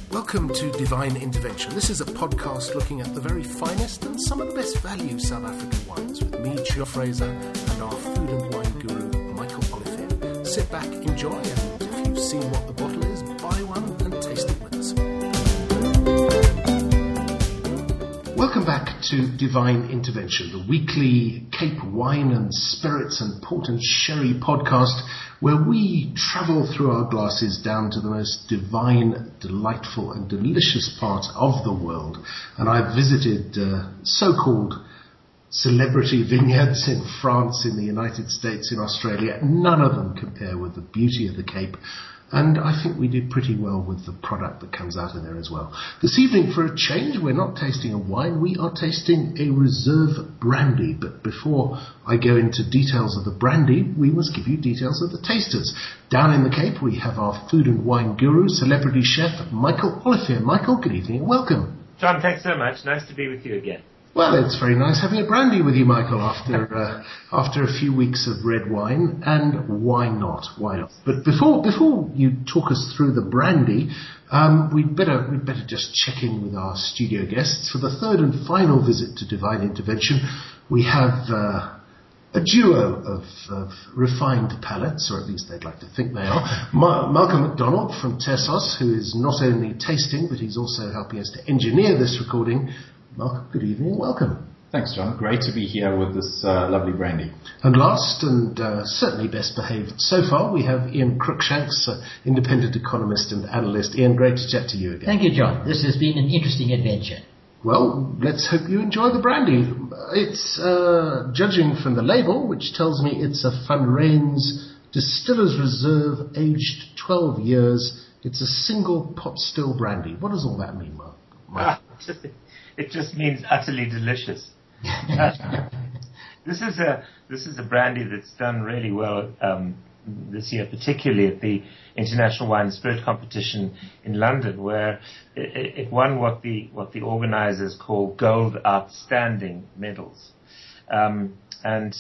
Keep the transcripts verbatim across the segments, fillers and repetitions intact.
Welcome to Divine Intervention. This is a podcast looking at the very finest and some of the best value South African wines with me, Gio Fraser, and our food and wine guru, Michael Olivier. Sit back, enjoy, and if you've seen what the bottle is, buy one and taste it with us. Welcome back to Divine Intervention, the weekly Cape Wine and Spirits and Port and Sherry podcast, where we travel through our glasses down to the most divine, delightful and delicious part of the world. And I've visited uh, so-called celebrity vineyards in France, in the United States, in Australia. None of them compare with the beauty of the Cape. And I think we did pretty well with the product that comes out of there as well. This evening, for a change, we're not tasting a wine, we are tasting a reserve brandy. But before I go into details of the brandy, we must give you details of the tasters. Down in the Cape, we have our food and wine guru, celebrity chef, Michael Olivier. Michael, good evening and welcome. John, thanks so much. Nice to be with you again. Well, it's very nice having a brandy with you, Michael, after uh, after a few weeks of red wine, and why not? Why not? But before before you talk us through the brandy, um, we'd better we'd better just check in with our studio guests for the third and final visit to Divine Intervention. We have uh, a duo of, of refined palates, or at least they'd like to think they are. Ma- Malcolm McDonald from Tessos, who is not only tasting, but he's also helping us to engineer this recording. Malcolm, good evening and welcome. Thanks, John. Great to be here with this uh, lovely brandy. And last, and uh, certainly best behaved so far, we have Ian Cruikshanks, uh, independent economist and analyst. Ian, great to chat to you again. Thank you, John. This has been an interesting adventure. Well, let's hope you enjoy the brandy. It's, uh, judging from the label, which tells me it's a Van Ryn's Distiller's Reserve, aged twelve years. It's a single pot still brandy. What does all that mean, Mark? Ah, it just means utterly delicious. Uh, this is a this is a brandy that's done really well um, this year, particularly at the International Wine and Spirit Competition in London, where it, it won what the what the organisers call Gold Outstanding medals, um, and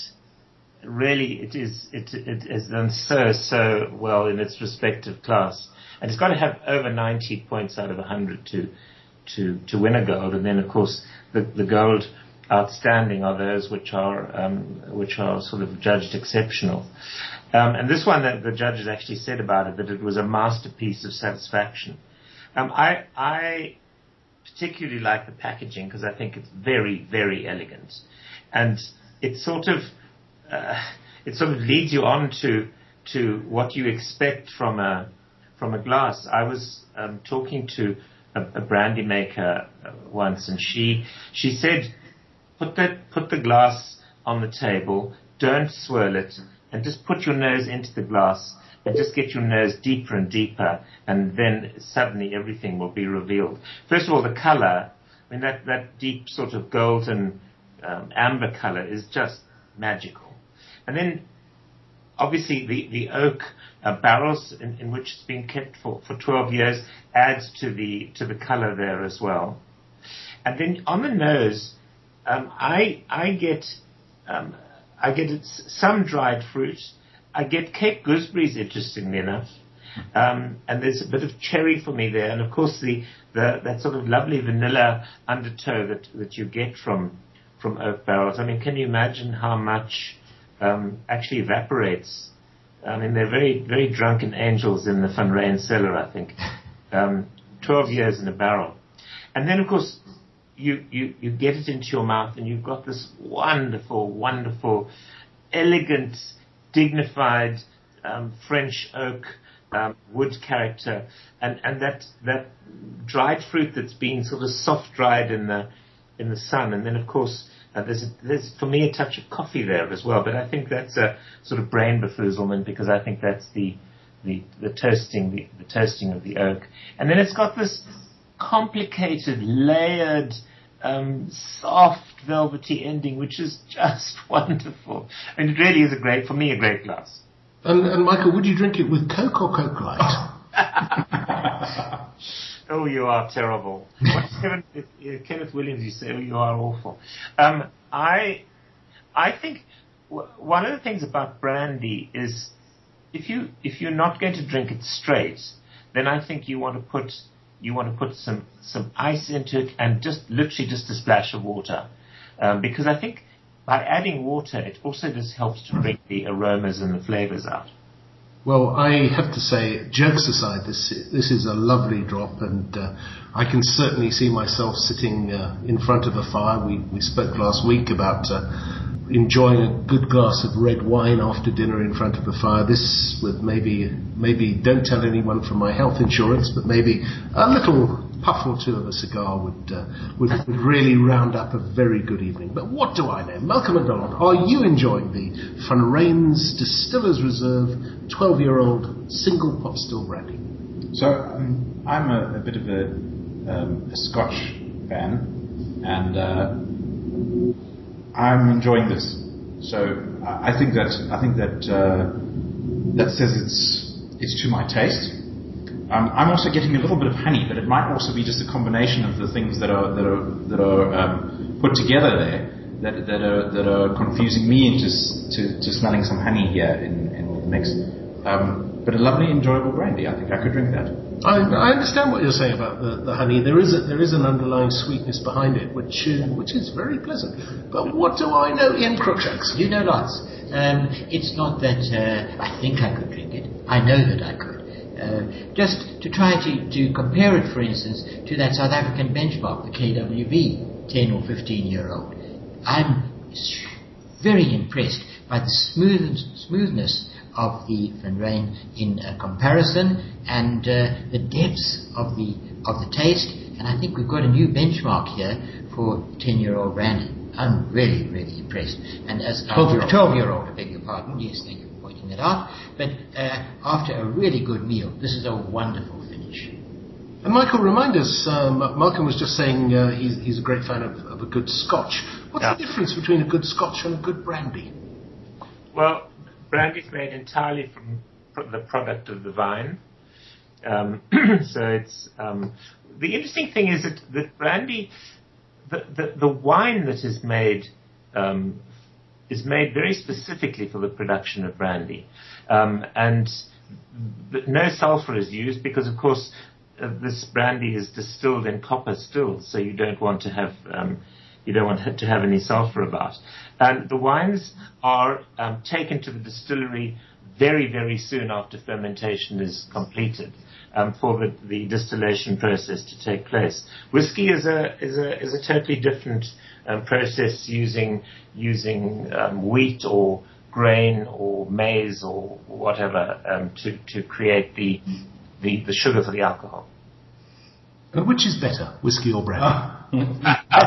really it is it it has done so so well in its respective class, and it's got to have over ninety points out of one hundred to. To, to win a gold, and then of course the, the gold outstanding are those which are um, which are sort of judged exceptional. Um, and this one, that the judges actually said about it that it was a masterpiece of satisfaction. Um, I I particularly like the packaging because I think it's very very elegant, and it sort of uh, it sort of leads you on to to what you expect from a from a glass. I was um, talking to A, a brandy maker uh, once, and she she said, put the put the glass on the table, don't swirl it, and just put your nose into the glass, and just get your nose deeper and deeper, and then suddenly everything will be revealed. First of all, the color, I mean that that deep sort of golden um, amber color is just magical, and then obviously the the oak uh, barrels in, in which it's been kept for, for twelve years adds to the to the color there as well. And then on the nose, um, I I get um, I get some dried fruit. I get Cape gooseberries, interestingly enough, um, and there's a bit of cherry for me there, and of course the, the that sort of lovely vanilla undertow that that you get from from oak barrels. I mean, can you imagine how much Um, actually evaporates? I mean, they're very, very drunken angels in the Van Ryn cellar, I think. Um, twelve years in a barrel. And then, of course, you, you, you get it into your mouth and you've got this wonderful, wonderful, elegant, dignified um, French oak um, wood character. And, and that, that dried fruit that's been sort of soft-dried in the, in the sun. And then, of course, Uh, there's, a, there's, for me, a touch of coffee there as well, but I think that's a sort of brain befoozlement because I think that's the the, the toasting, the, the toasting of the oak, and then it's got this complicated, layered, um, soft, velvety ending, which is just wonderful. I mean, it really is a great, for me, a great glass. And, and Michael, would you drink it with Coke or Coke Light? Oh, you are terrible. What's Kevin, uh, Kenneth Williams, you say, oh, you are awful. Um, I, I think w- one of the things about brandy is if you if you're not going to drink it straight, then I think you want to put you want to put some, some ice into it and just literally just a splash of water. Um, because I think by adding water, it also just helps to bring the aromas and the flavors out. Well, I have to say, jokes aside, this this is a lovely drop, and uh, I can certainly see myself sitting uh, in front of a fire. We, we spoke last week about uh, enjoying a good glass of red wine after dinner in front of a fire. This with maybe, maybe don't tell anyone from my health insurance, but maybe a little puff or two of a cigar would, uh, would would really round up a very good evening. But what do I know? Malcolm McDonald, are you enjoying the Van Ryn's Distillers Reserve twelve-year-old single pot still brandy? So um, I'm a, a bit of a, um, a Scotch fan, and uh, I'm enjoying this. So I think that I think that uh, that says it's it's to my taste. Um, I'm also getting a little bit of honey, but it might also be just a combination of the things that are that are that are um, put together there that that are that are confusing me into to, to smelling some honey here in, in the mix. Um, but a lovely, enjoyable brandy. I think I could drink that. I, I understand what you're saying about the, the honey. There is a, there is an underlying sweetness behind it, which uh, which is very pleasant. But what do I know, Ian Cruikshanks? You know lots. Um, it's not that uh, I think I could drink it. I know that I could. Uh, just to try to, to compare it, for instance, to that South African benchmark, the K W V, ten or fifteen year old. I'm very impressed by the smooth, smoothness of the Van Ryn in uh, comparison, and uh, the depths of the of the taste. And I think we've got a new benchmark here for ten year old brandy. I'm really, really impressed. And as twelve year old, I beg your pardon, yes, thank you for pointing that out. But uh, after a really good meal, this is a wonderful finish. And Michael, remind us, um, Malcolm was just saying uh, he's, he's a great fan of, of a good Scotch. What's yeah. the difference between a good Scotch and a good brandy? Well, brandy is made entirely from the product of the vine. Um, so it's um, the interesting thing is that, that brandy, the, the, the wine that is made um, is made very specifically for the production of brandy. Um, and th- no sulfur is used because, of course, uh, this brandy is distilled in copper stills, so you don't want to have um, you don't want to have any sulfur about. And the wines are um, taken to the distillery very, very soon after fermentation is completed, um, for the, the distillation process to take place. Whiskey is a is a is a totally different um, process, using using um, wheat or grain or maize or whatever um, to to create the, the the sugar for the alcohol. And which is better, whiskey or brandy? An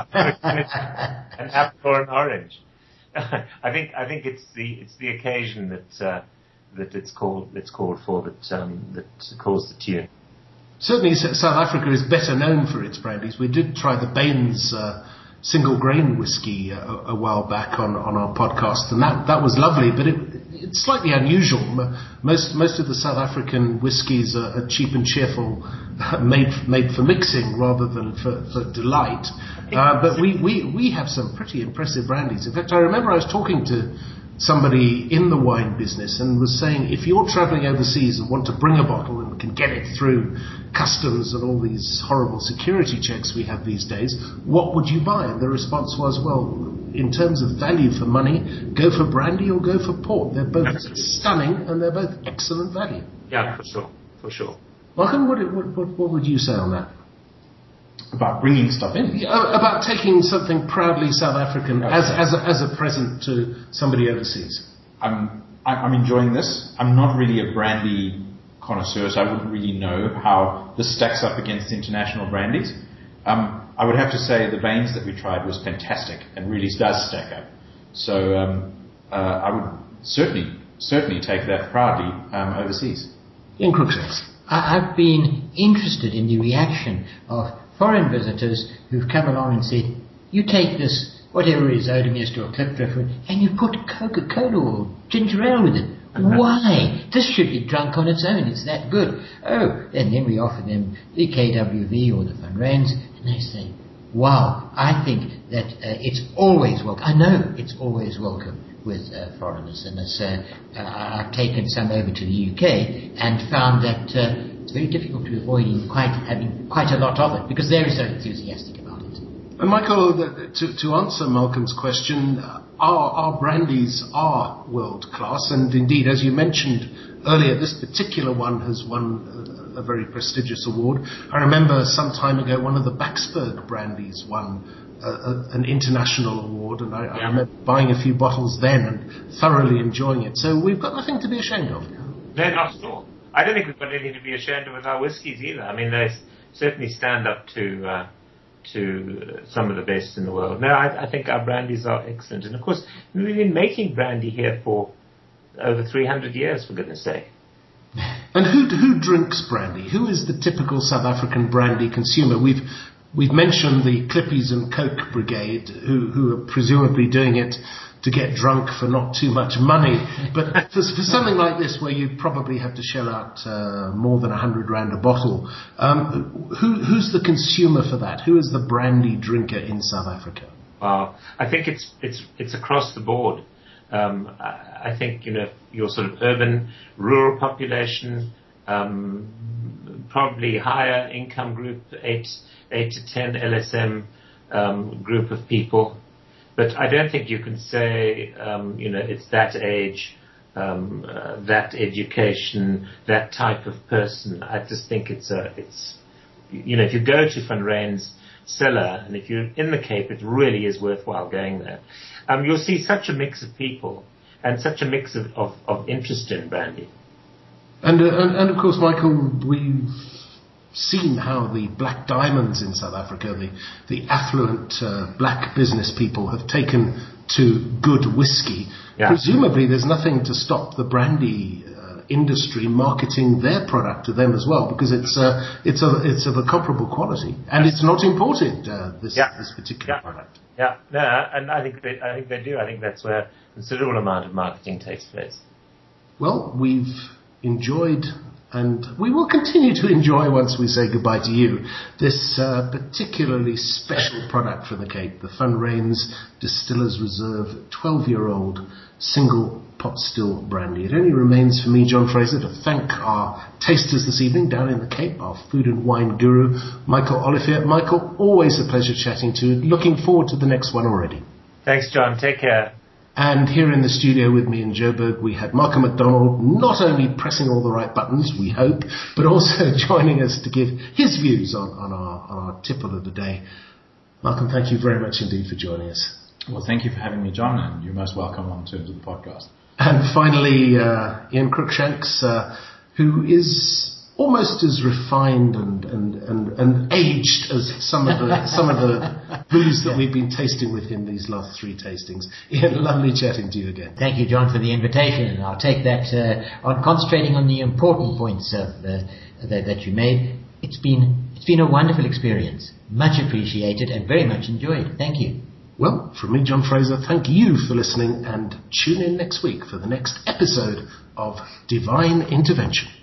apple or an orange. I think I think it's the it's the occasion that uh, that it's called it's called for that um, that calls the tune. Certainly, South Africa is better known for its brandies. We did try the Baines uh, single grain whiskey a, a while back on, on our podcast, and that that was lovely. But it, it's slightly unusual. Most most of the South African whiskies are, are cheap and cheerful, made made for mixing rather than for, for delight. Uh, but we, we, we have some pretty impressive brandies. In fact, I remember I was talking to somebody in the wine business and was saying, if you're traveling overseas and want to bring a bottle and can get it through customs and all these horrible security checks we have these days, what would you buy? And the response was, well, in terms of value for money, go for brandy or go for port. They're both stunning and they're both excellent value. Yeah, for sure, for sure. Malcolm, what, what, what would you say on that? About bringing stuff in? Yeah, about taking something proudly South African okay. as as a, as a present to somebody overseas. I'm I'm enjoying this. I'm not really a brandy connoisseur, so I wouldn't really know how this stacks up against international brandies. Um, I would have to say the Baines that we tried was fantastic and really does stack up. So um, uh, I would certainly certainly take that proudly um, overseas. In Cruikshanks. I've been interested in the reaction of foreign visitors who've come along and said, you take this, whatever it is, Odomist or Klipdrift, and you put Coca-Cola or ginger ale with it. Uh-huh. Why? This should be drunk on its own. It's that good. Oh, and then we offer them the K W V or the Van Ryns, and they say, wow, I think that uh, it's always welcome. I know it's always welcome with uh, foreigners, and it's, uh, uh, I've taken some over to the U K and found that uh, very difficult to avoid in quite having quite a lot of it because they're so enthusiastic about it. And Michael, to, to answer Malcolm's question, our, our brandies are world class, and indeed, as you mentioned earlier, this particular one has won a, a very prestigious award. I remember some time ago one of the Baxberg brandies won a, a, an international award, and I, yeah. I remember buying a few bottles then and thoroughly enjoying it. So we've got nothing to be ashamed of. No, not at all. I don't think we've got anything to be ashamed of with our whiskies either. I mean, they certainly stand up to uh, to some of the best in the world. No, I, I think our brandies are excellent. And of course, we've been making brandy here for over three hundred years, for goodness sake. And who who drinks brandy? Who is the typical South African brandy consumer? We've we've mentioned the Clippies and Coke Brigade, who who are presumably doing it to get drunk for not too much money. But for, for something like this, where you'd probably have to shell out uh, more than a hundred rand a bottle, um, who who's the consumer for that? Who is the brandy drinker in South Africa? Wow, I think it's it's it's across the board. Um, I, I think, you know, your sort of urban, rural population, um, probably higher income group, eight, eight to ten L S M um, group of people. But I don't think you can say, um, you know, it's that age, um, uh, that education, that type of person. I just think it's a, it's, you know, if you go to Van Ryn's cellar, and if you're in the Cape, it really is worthwhile going there. Um, you'll see such a mix of people and such a mix of, of, of interest in brandy. And, uh, and and of course, Michael, we've seen how the black diamonds in South Africa, the the affluent uh, black business people, have taken to good whiskey. Yeah. Presumably, there's nothing to stop the brandy uh, industry marketing their product to them as well, because it's uh, it's a it's of a comparable quality, and it's not imported. Uh, this yeah. this particular yeah. product. Yeah, no, and I think they, I think they do. I think that's where a considerable amount of marketing takes place. Well, we've enjoyed, and we will continue to enjoy once we say goodbye to you, this uh, particularly special product for the Cape, the Van Ryn's Distillers Reserve twelve-year-old single pot still brandy. It only remains for me, John Fraser, to thank our tasters this evening down in the Cape, our food and wine guru, Michael Olivier. Michael, always a pleasure chatting to you. Looking forward to the next one already. Thanks, John. Take care. And here in the studio with me in Joburg, we had Malcolm McDonald, not only pressing all the right buttons, we hope, but also joining us to give his views on, on, our, on our tipple of the day. Malcolm, thank you very much indeed for joining us. Well, thank you for having me, John, and you're most welcome on terms of the podcast. And finally, uh, Ian Cruikshanks, uh, who is almost as refined and, and, and, and aged as some of the some of the booze that we've been tasting with him these last three tastings. Ian, lovely chatting to you again. Thank you, John, for the invitation, and I'll take that uh, on concentrating on the important points of, uh, that, that you made. It's been it's been a wonderful experience, much appreciated and very much enjoyed. Thank you. Well, from me, John Fraser, thank you for listening, and tune in next week for the next episode of Divine Intervention.